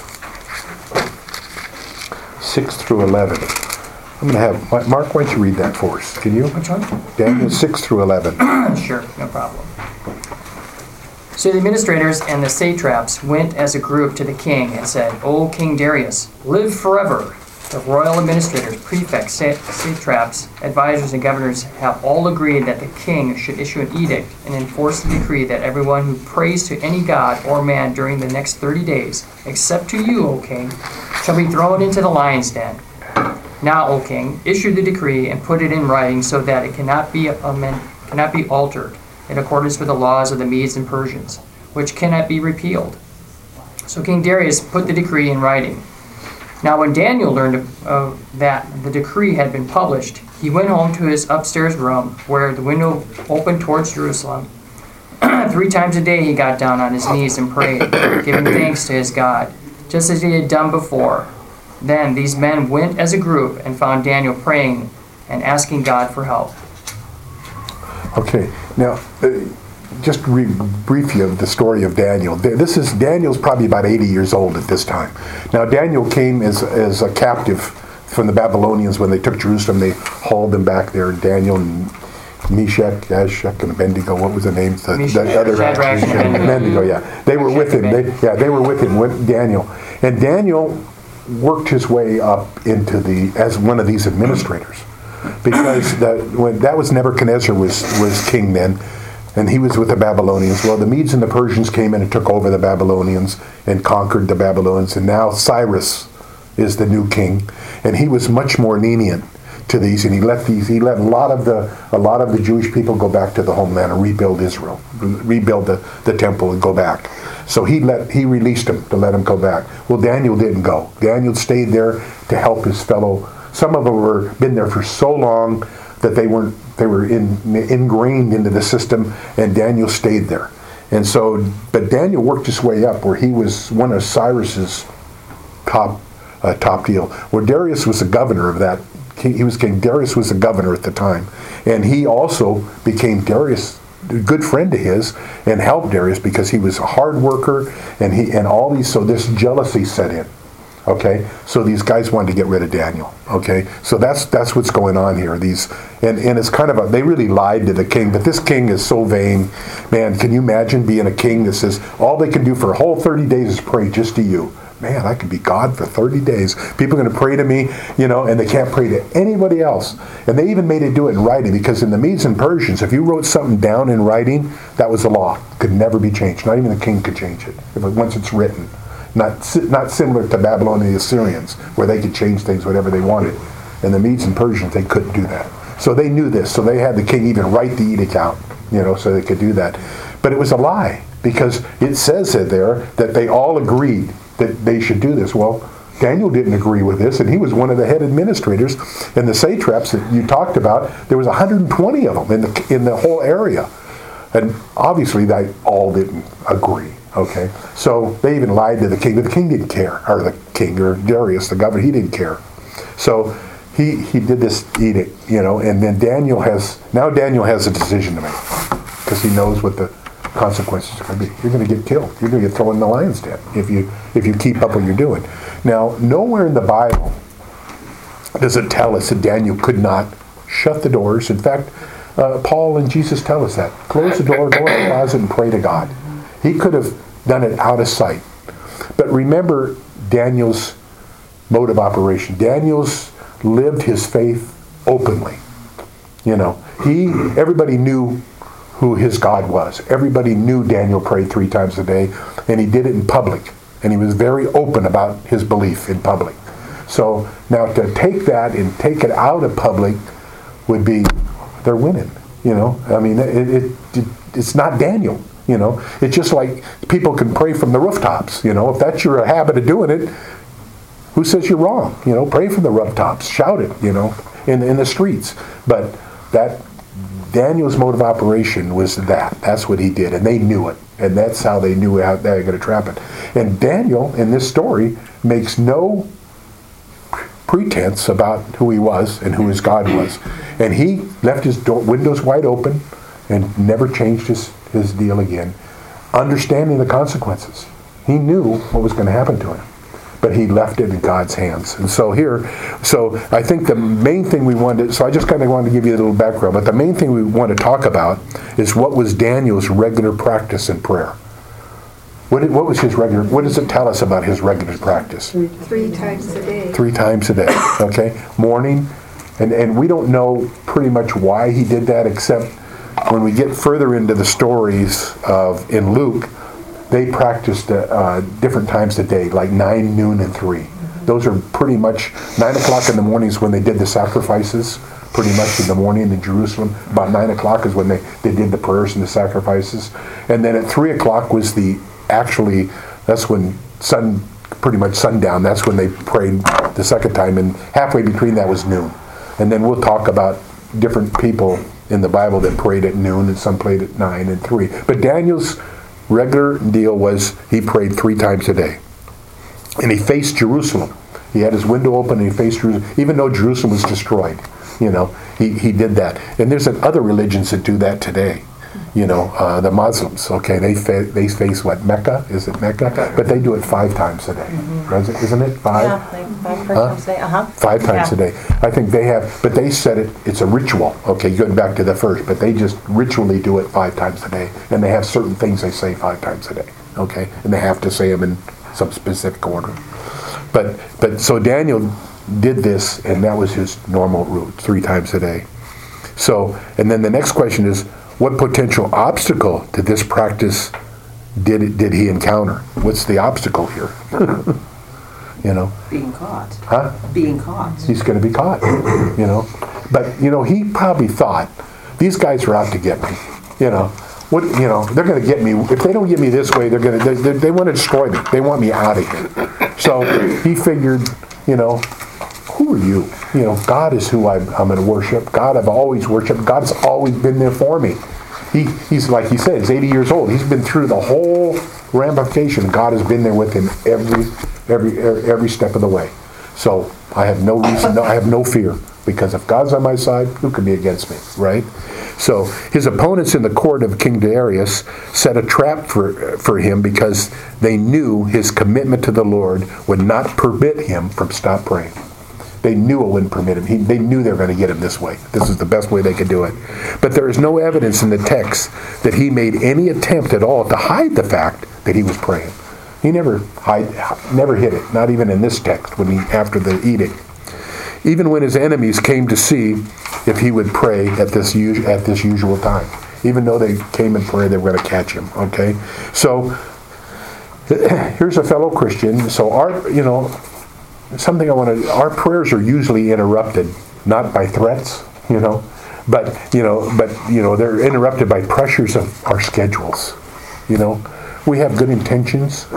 Speaker 1: six through eleven. I'm going to have, Mark, why don't you read that for us? Can you?
Speaker 3: Which one?
Speaker 1: Daniel six through eleven.
Speaker 3: Sure, no problem. So the administrators and the satraps went as a group to the king and said, O King Darius, live forever. The royal administrators, prefects, satraps, advisors, and governors have all agreed that the king should issue an edict and enforce the decree that everyone who prays to any god or man during the next thirty days, except to you, O king, shall be thrown into the lion's den. Now, O king, issue the decree and put it in writing so that it cannot be amend, cannot be altered in accordance with the laws of the Medes and Persians, which cannot be repealed. So King Darius put the decree in writing. Now when Daniel learned of, of that the decree had been published, he went home to his upstairs room where the window opened towards Jerusalem. Three times a day he got down on his knees and prayed, giving thanks to his God, just as he had done before. Then these men went as a group and found Daniel praying and asking God for help.
Speaker 1: Okay, now, uh, just re- brief you of the story of Daniel. This is, Daniel's probably about eighty years old at this time. Now, Daniel came as, as a captive from the Babylonians when they took Jerusalem. They hauled him back there. Daniel and Meshach, Ashak, and Abednego. What was the names? The,
Speaker 3: Meshach,
Speaker 1: the other
Speaker 3: Shadrach, and Abednego.
Speaker 1: Abednego, yeah. They were with him. They, yeah, they were with him, with Daniel. And Daniel worked his way up into the, as one of these administrators. Because the, when that was Nebuchadnezzar was, was king then, and he was with the Babylonians. Well, the Medes and the Persians came in and took over the Babylonians and conquered the Babylonians, and now Cyrus is the new king, and he was much more lenient to these, and he let these he let a lot of the a lot of the Jewish people go back to the homeland and rebuild Israel, rebuild the, the temple and go back. So he let he released them to let them go back. Well, Daniel didn't go. Daniel stayed there to help his fellow. Some of them were been there for so long that they weren't they were in, ingrained into the system, and Daniel stayed there. And so, but Daniel worked his way up where he was one of Cyrus's top uh, top deal. Where Darius was the governor of that. He was king. Darius was the governor at the time, and he also became Darius, a good friend to his, and helped Darius because he was a hard worker, and he and all these. So this jealousy set in. Okay, so these guys wanted to get rid of Daniel. Okay, so that's that's what's going on here. These and, and it's kind of a, they really lied to the king, but this king is so vain, man. Can you imagine being a king that says all they can do for a whole thirty days is pray just to you? Man, I could be God for thirty days. People are going to pray to me, you know, and they can't pray to anybody else. And they even made it do it in writing because in the Medes and Persians, if you wrote something down in writing, that was the law. It could never be changed. Not even the king could change it if it, once it's written. Not not similar to Babylon and the Assyrians, where they could change things whatever they wanted. And the Medes and Persians, they couldn't do that. So they knew this. So they had the king even write the edict out, you know, so they could do that. But it was a lie because it says it there that they all agreed that they should do this. Well, Daniel didn't agree with this, and he was one of the head administrators. And the satraps that you talked about, there was one hundred twenty of them in the in the whole area. And obviously they all didn't agree. Okay, so they even lied to the king, but the king didn't care, or the king, or Darius, the governor, he didn't care. So he he did this edict, you know, and then Daniel has, now Daniel has a decision to make, because he knows what the consequences are going to be. You're going to get killed. You're going to get thrown in the lion's den if you if you keep up what you're doing. Now, nowhere in the Bible does it tell us that Daniel could not shut the doors. In fact, uh, Paul and Jesus tell us that. Close the door, go in the closet, and pray to God. He could have done it out of sight. But remember Daniel's mode of operation. Daniel's lived his faith openly. You know, he, everybody knew who his God was. Everybody knew Daniel prayed three times a day, and he did it in public. And he was very open about his belief in public. So now to take that and take it out of public would be, they're winning. You know, I mean, it, it, it it's not Daniel. You know, it's just like people can pray from the rooftops. You know, if that's your habit of doing it, who says you're wrong? You know, pray from the rooftops, shout it. You know, in in the streets. But that Daniel's mode of operation was that. That's what he did, and they knew it, and that's how they knew how they were going to trap it. And Daniel in this story makes no pretense about who he was and who his God was, and he left his door, windows wide open, and never changed his. his deal again, understanding the consequences. He knew what was going to happen to him, but he left it in God's hands. And so here, so I think the main thing we wanted, so I just kind of wanted to give you a little background, but the main thing we want to talk about is what was Daniel's regular practice in prayer. What, did, what was his regular, what does it tell us about his regular practice?
Speaker 5: Three times a day.
Speaker 1: Three times a day, okay? Morning, and, and we don't know pretty much why he did that, except when we get further into the stories of in Luke, they practiced uh, different times a day, like nine, noon, and three. Those are pretty much nine o'clock in the mornings when they did the sacrifices. Pretty much in the morning in Jerusalem, about nine o'clock is when they, they did the prayers and the sacrifices, and then at three o'clock was the actually that's when sun, pretty much sundown. That's when they prayed the second time, and halfway between that was noon. And then we'll talk about different people in the Bible that prayed at noon, and some prayed at nine and three. But Daniel's regular deal was he prayed three times a day. And he faced Jerusalem. He had his window open and he faced Jerusalem, even though Jerusalem was destroyed. You know, he, he did that. And there's other religions that do that today. You know, uh, the Muslims, okay, they fa- they face what, Mecca? Is it Mecca? Mecca. But they do it five times a day, mm-hmm. isn't it? Five?
Speaker 7: Yeah, like five times a day, uh-huh.
Speaker 1: Five times
Speaker 7: Yeah.
Speaker 1: a day. I think they have, but they said it, it's a ritual, okay, going back to the first, but they just ritually do it five times a day, and they have certain things they say five times a day, okay, and they have to say them in some specific order. But, but so Daniel did this, and that was his normal route, three times a day. So, and then the next question is, what potential obstacle to this practice did it, did he encounter? What's the obstacle here? You know?
Speaker 2: Being caught.
Speaker 1: Huh?
Speaker 2: Being caught.
Speaker 1: He's going to be caught, you know? But, you know, he probably thought, these guys are out to get me, you know? What, you know, they're going to get me. If they don't get me this way, they're going to, they, they, they want to destroy me. They want me out of here. So he figured, you know, who are you? You know, God is who I'm, I'm going to worship. God I've always worshiped. God has always been there for me. He, he's, like he said, he's eighty years old. He's been through the whole ramification. God has been there with him every, every, every step of the way. So I have no reason, no, I have no fear, because if God's on my side, who can be against me, right? So his opponents in the court of King Darius set a trap for, for him, because they knew his commitment to the Lord would not permit him from stop praying. They knew it wouldn't permit him. He, they knew they were going to get him this way. This is the best way they could do it. But there is no evidence in the text that he made any attempt at all to hide the fact that he was praying. He never hide, never hid it, not even in this text when he after the edict. Even when his enemies came to see if he would pray at this us- at this usual time, even though they came and prayed, they were going to catch him. Okay, so here's a fellow Christian. So our, you know. Something I want to, our prayers are usually interrupted, not by threats, you know, but, you know, but, you know, they're interrupted by pressures of our schedules, you know. We have good intentions,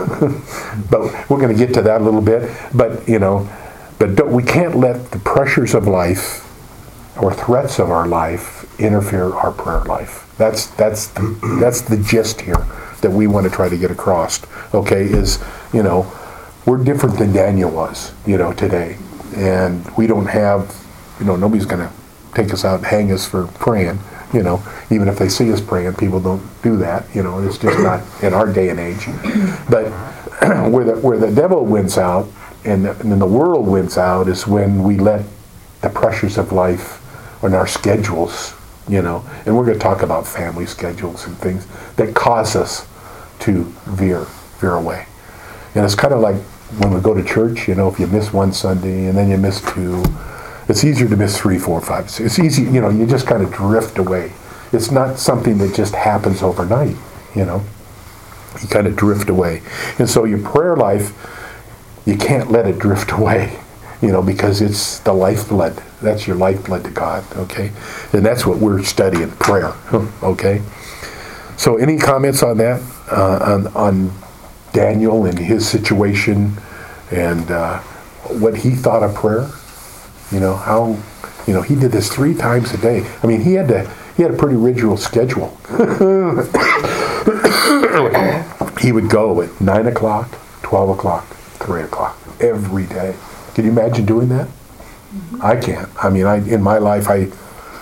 Speaker 1: but we're going to get to that a little bit, but, you know, but don't, we can't let the pressures of life or threats of our life interfere our prayer life. That's, that's, the, that's the gist here that we want to try to get across, okay, is, you know, we're different than Daniel was, you know, today. And we don't have, you know, nobody's going to take us out and hang us for praying, you know. Even if they see us praying, people don't do that, you know. It's just not in our day and age. But where the where the devil wins out and, the, and then the world wins out is when we let the pressures of life and our schedules, you know. And we're going to talk about family schedules and things that cause us to veer, veer away. And it's kind of like when we go to church, you know, if you miss one Sunday and then you miss two, it's easier to miss three, four, five. It's easy, you know, you just kind of drift away. It's not something that just happens overnight, you know. You kind of drift away. And so your prayer life, you can't let it drift away, you know, because it's the lifeblood. That's your lifeblood to God, okay? And that's what we're studying, prayer, okay? So any comments on that, uh, on, on Daniel and his situation and uh, what he thought of prayer? You know, how, you know, he did this three times a day. I mean, he had to, he had a pretty rigid schedule. He would go at nine o'clock, twelve o'clock, three o'clock every day. Can you imagine doing that? Mm-hmm. I can't. I mean, I in my life, I,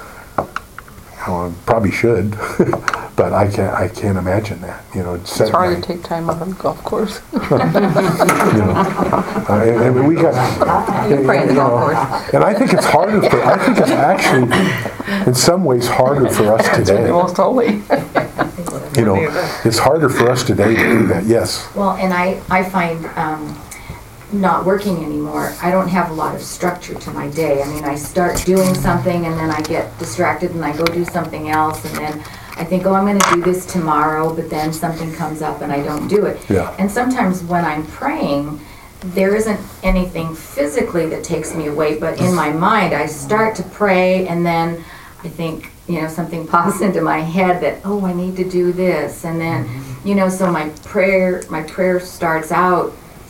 Speaker 1: I probably should. But I can't. I can't imagine that. You know,
Speaker 6: it's hard to take time off on the golf course.
Speaker 1: You know, uh, and, and we got.
Speaker 6: You pray on the golf course.
Speaker 1: And I think it's harder for. I think it's actually, in some ways, harder for us today.
Speaker 6: Most holy.
Speaker 1: You know, it's harder for us today to do that. Yes.
Speaker 11: Well, and I I find. Um, not working anymore, I don't have a lot of structure to my day. I mean, I start doing something and then I get distracted and I go do something else, and then I think, oh, I'm going to do this tomorrow, but then something comes up and I don't do it.
Speaker 1: Yeah.
Speaker 11: And sometimes when I'm praying, there isn't anything physically that takes me away, but in my mind, I start to pray and then I think, you know, something pops into my head that, oh, I need to do this. And then, you know, so my prayer, my prayer starts out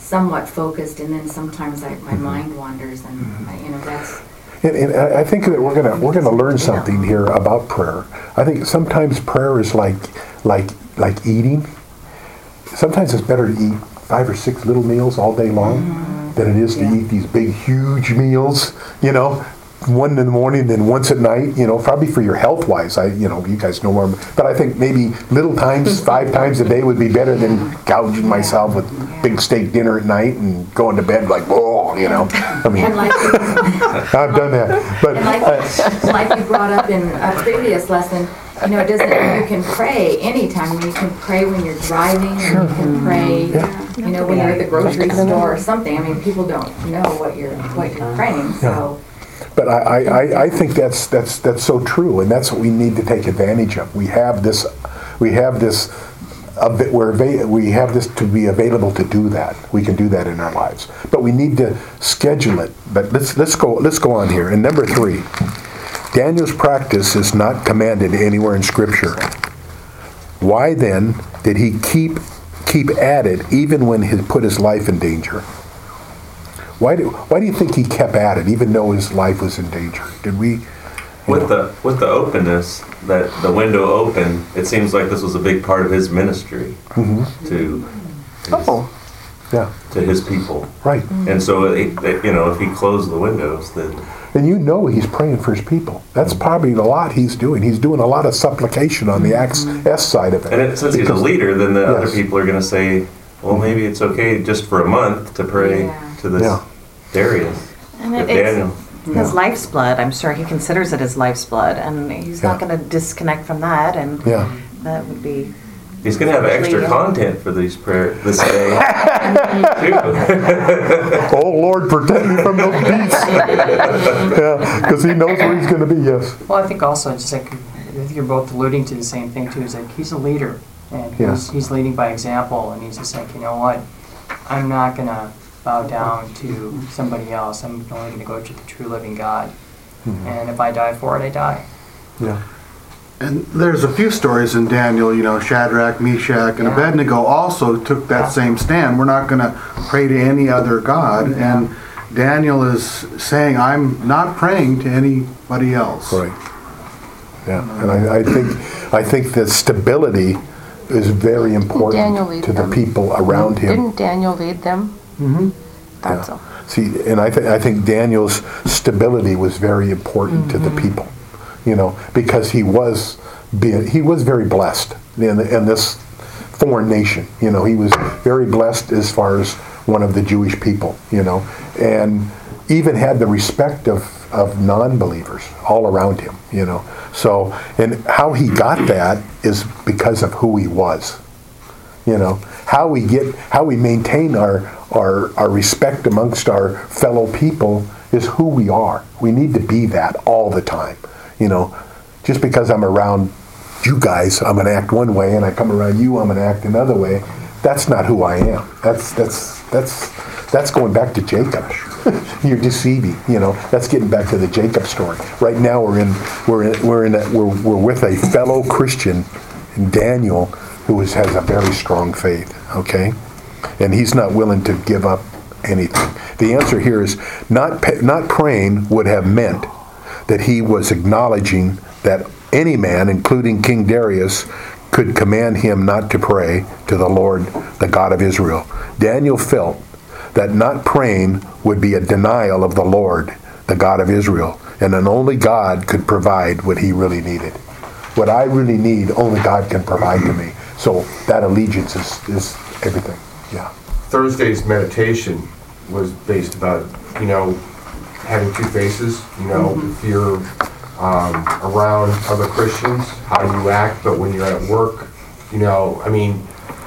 Speaker 11: somewhat focused, and then sometimes I, my mind wanders, and I, you know that's.
Speaker 1: And, and I I think that we're gonna we're gonna learn something here about prayer. I think sometimes prayer is like like like eating. Sometimes it's better to eat five or six little meals all day long mm-hmm. than it is to
Speaker 2: Yeah.
Speaker 1: eat these big, huge meals. You know, one in the morning, then once at night. You know, probably for your health wise. I you know you guys know more, but I think maybe little times, five times a day would be better than gouging myself with big steak dinner at night and going to bed like whoa. You know, I mean,
Speaker 11: And like,
Speaker 1: I've done that, but.
Speaker 11: and like,
Speaker 1: uh,
Speaker 11: like you brought up in a previous lesson, you know, it doesn't. You can pray anytime. You can pray when you're driving, and you can pray, you know, when you're at the grocery store or something. I mean, people don't know what you're what you're praying, so.
Speaker 1: But I, I, I- I think that's that's that's so true, and that's what we need to take advantage of. We have this, we have this, a bit we're ava- we have this to be available to do that. We can do that in our lives, but we need to schedule it. But let's let's go let's go on here. And number three, Daniel's practice is not commanded anywhere in Scripture. Why then did he keep keep at it even when he put his life in danger? Why do why do you think he kept at it even though his life was in danger? Did we?
Speaker 12: With the with the openness, that the window open, it seems like this was a big part of his ministry
Speaker 1: Mm-hmm.
Speaker 12: to his,
Speaker 6: Oh,
Speaker 1: Yeah.
Speaker 12: to his people.
Speaker 1: Right.
Speaker 12: And so, it, it- you know, if he closed the windows, then
Speaker 1: And you know he's praying for his people. That's probably a lot he's doing. He's doing a lot of supplication on the Acts S side of it.
Speaker 12: and it, since he's a
Speaker 1: Because-
Speaker 12: leader, then the
Speaker 1: Yes.
Speaker 12: other people are going to say, well, maybe it's okay just for a month to pray
Speaker 11: Yeah.
Speaker 12: to this
Speaker 1: Yeah.
Speaker 12: Darius.
Speaker 7: And
Speaker 12: If
Speaker 7: it, it's
Speaker 12: Daniel,
Speaker 7: his life's blood. I'm sure he considers it his life's blood, and he's not
Speaker 1: Yeah.
Speaker 7: going to disconnect from that. And
Speaker 1: Yeah.
Speaker 7: that would be.
Speaker 12: he's going to have extra
Speaker 7: Leader.
Speaker 12: content for these prayer this day. too.
Speaker 1: Oh Lord, protect me from those beasts. Yeah, because he knows where he's going to be. Yes.
Speaker 3: Well, I think also, just like, I think you're both alluding to the same thing too, is like, he's a leader, and
Speaker 1: Yeah.
Speaker 3: he's, he's leading by example, and he's just like, you know what, I'm not gonna bow down to somebody else, I'm only gonna go to the true living God, and if I die for it, I die.
Speaker 1: Yeah.
Speaker 4: And there's a few stories in Daniel, you know, Shadrach, Meshach, and
Speaker 3: Yeah.
Speaker 4: Abednego also took that
Speaker 3: Yeah.
Speaker 4: same stand. We're not going to pray to any other God. And Daniel is saying, I'm not praying to anybody else.
Speaker 1: Right. Yeah. And I, I think I think that stability is very
Speaker 6: Daniel
Speaker 1: important
Speaker 6: lead
Speaker 1: to the
Speaker 6: them?
Speaker 1: people around him.
Speaker 6: didn't Daniel lead them?
Speaker 4: Mm-hmm.
Speaker 6: Thought so.
Speaker 1: See, and I, th- I think Daniel's stability was very important to the people, you know, because he was being, he was very blessed in, in this foreign nation. You know, he was very blessed as far as one of the Jewish people, you know, and even had the respect of, of non-believers all around him, you know. So, and how he got that is because of who he was. You know, how we get, how we maintain our, our, our respect amongst our fellow people is who we are. We need to be that all the time. You know, just because I'm around you guys, I'm gonna act one way, and I come around you, I'm gonna act another way. That's not who I am. That's that's that's that's going back to Jacob. You're deceiving. You know, that's getting back to the Jacob story. Right now, we're in we're in we're in a, we're we're with a fellow Christian, Daniel, who is, has a very strong faith, okay? And he's not willing to give up anything. The answer here is not pa- not praying would have meant that he was acknowledging that any man, including King Darius, could command him not to pray to the Lord, the God of Israel. Daniel felt that not praying would be a denial of the Lord, the God of Israel, and that only God could provide what he really needed. What I really need, only God can provide to me. So that allegiance is, is everything. Yeah.
Speaker 9: Thursday's meditation was based about, you know, having two faces. You know, if you're um, around other Christians, how you act, but when you're at work, you know, I mean,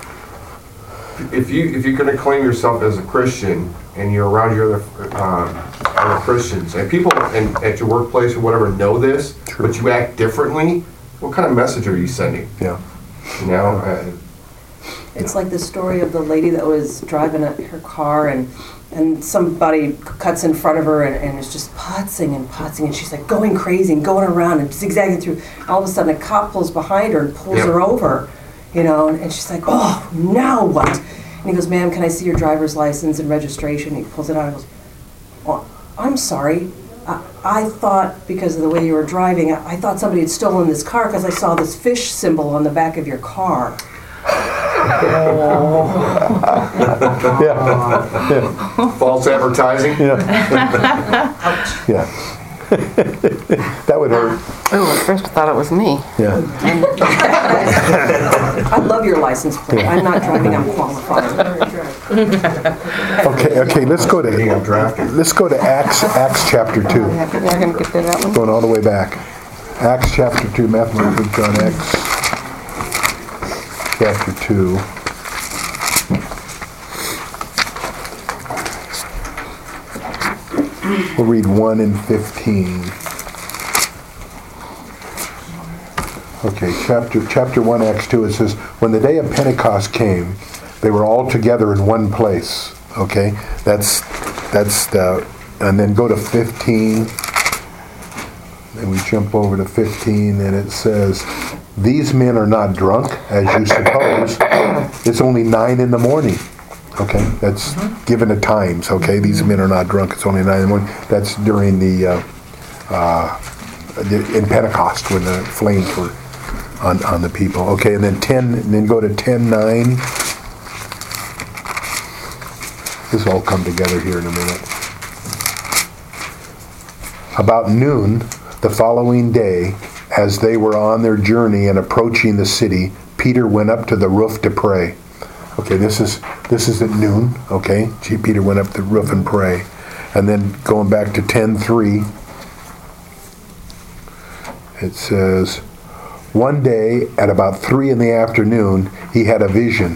Speaker 9: if you if you're going to claim yourself as a Christian and you're around your other um, other Christians and people in, at your workplace or whatever know this,
Speaker 1: True.
Speaker 9: but you act differently, what kind of message are you sending?
Speaker 1: Yeah.
Speaker 9: You know. Uh,
Speaker 2: It's like the story of the lady that was driving a, her car and and somebody cuts in front of her and, and is just putzing and putzing and she's like going crazy and going around and zigzagging through. All of a sudden a cop pulls behind her and pulls
Speaker 9: Yeah.
Speaker 2: her over, you know, and she's like, oh, now what? And he goes, ma'am, can I see your driver's license and registration? He pulls it out and goes, oh, I'm sorry. I, I thought, because of the way you were driving, I, I thought somebody had stolen this car because I saw this fish symbol on the back of your car.
Speaker 1: Yeah. Yeah.
Speaker 9: False advertising?
Speaker 1: Yeah. Yeah. That would hurt.
Speaker 6: Oh, at first I thought it was me.
Speaker 1: Yeah.
Speaker 2: I love your license plate. I'm not driving, I'm qualified.
Speaker 1: Okay, okay, let's go to, let's go to Acts, Acts chapter two.
Speaker 6: Yeah, I'm going to get to that one.
Speaker 1: Going all the way back. Acts chapter two, Matthew, Mark, Luke, John, Acts chapter two. We'll read one and fifteen. Okay, chapter chapter one, Acts two, it says, when the day of Pentecost came, they were all together in one place. Okay, that's that's the, and then go to fifteen. And we jump over to fifteen, and it says, these men are not drunk, as you suppose. It's only nine in the morning. Okay, that's given at times. Okay, these men are not drunk. It's only nine in the morning. That's during the, uh, uh, the in Pentecost when the flames were on, on the people. Okay, and then ten, and then go to ten nine. This will all come together here in a minute. About noon the following day, as they were on their journey and approaching the city, Peter went up to the roof to pray. Okay, this is this is at noon. Okay, Peter went up the roof and pray, and then going back to ten three, it says, one day at about three in the afternoon, he had a vision.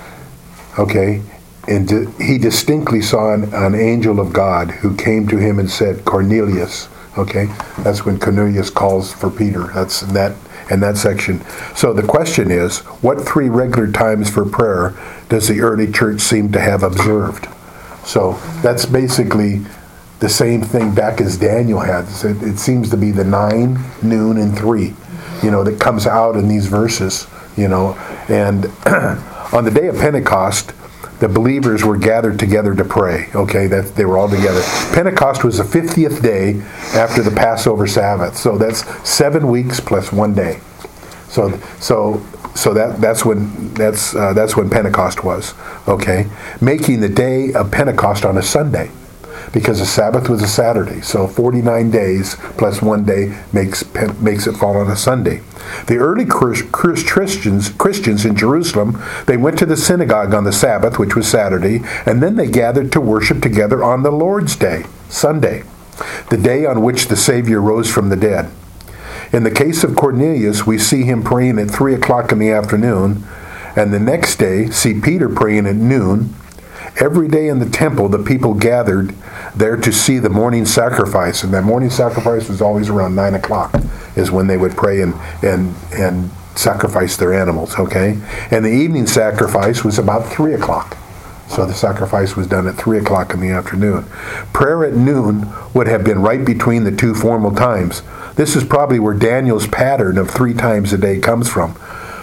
Speaker 1: Okay, and di- he distinctly saw an, an angel of God who came to him and said, Cornelius. Okay, that's when Cornelius calls for Peter. That's in that in that section. So the question is, what three regular times for prayer does the early church seem to have observed? So that's basically the same thing back as Daniel had. It, it seems to be the nine, noon, and three, you know, that comes out in these verses, you know. And on the day of Pentecost, the believers were gathered together to pray. Okay, that they were all together. Pentecost was the fiftieth day after the Passover Sabbath, so that's seven weeks plus one day. So, so, so that that's when that's uh, that's when Pentecost was. Okay, making the day of Pentecost on a Sunday, because the Sabbath was a Saturday. So forty-nine days plus one day makes makes it fall on a Sunday. The early Christians Christians in Jerusalem, they went to the synagogue on the Sabbath, which was Saturday, and then they gathered to worship together on the Lord's Day, Sunday, the day on which the Savior rose from the dead. In the case of Cornelius, we see him praying at three o'clock in the afternoon, and the next day see Peter praying at noon. Every day in the temple, the people gathered there to see the morning sacrifice, and that morning sacrifice was always around nine o'clock, is when they would pray and and and sacrifice their animals. Okay, and the evening sacrifice was about three o'clock, so the sacrifice was done at three o'clock in the afternoon. Prayer at noon would have been right between the two formal times. This is probably where Daniel's pattern of three times a day comes from.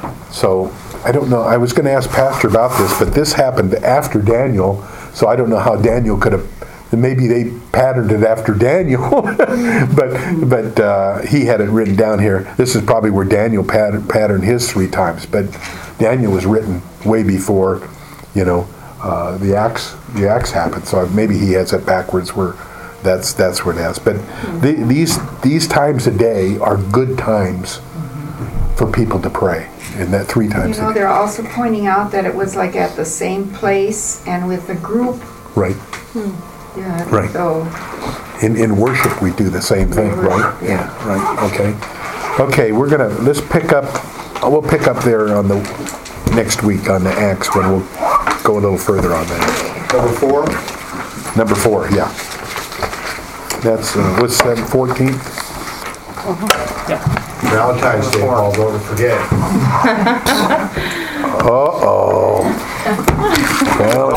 Speaker 1: So I don't know. I was going to ask Pastor about this, but this happened after Daniel, so I don't know how Daniel could have. Maybe they patterned it after Daniel, but but uh, he had it written down here. This is probably where Daniel pattern, patterned his three times, but Daniel was written way before, you know, uh, the Acts the Acts happened. So maybe he has it backwards where that's that's where it is. But the, these these times a day are good times for people to pray. And that three times.
Speaker 5: You know, they're also pointing out that it was like at the same place and with a group.
Speaker 1: Right.
Speaker 5: Hmm. Yeah.
Speaker 1: Right.
Speaker 5: So.
Speaker 1: In in worship, we do the same thing, right?
Speaker 5: Yeah.
Speaker 1: Right. Okay. Okay. We're gonna let's pick up. We'll pick up there on the next week on the Acts when we'll go a little further on that.
Speaker 9: Number four.
Speaker 1: Number four. Yeah. That's uh, what's that? fourteenth.
Speaker 3: Uh-huh. Yeah.
Speaker 9: Valentine's Day, Paul, don't forget.
Speaker 1: Uh-oh. Well,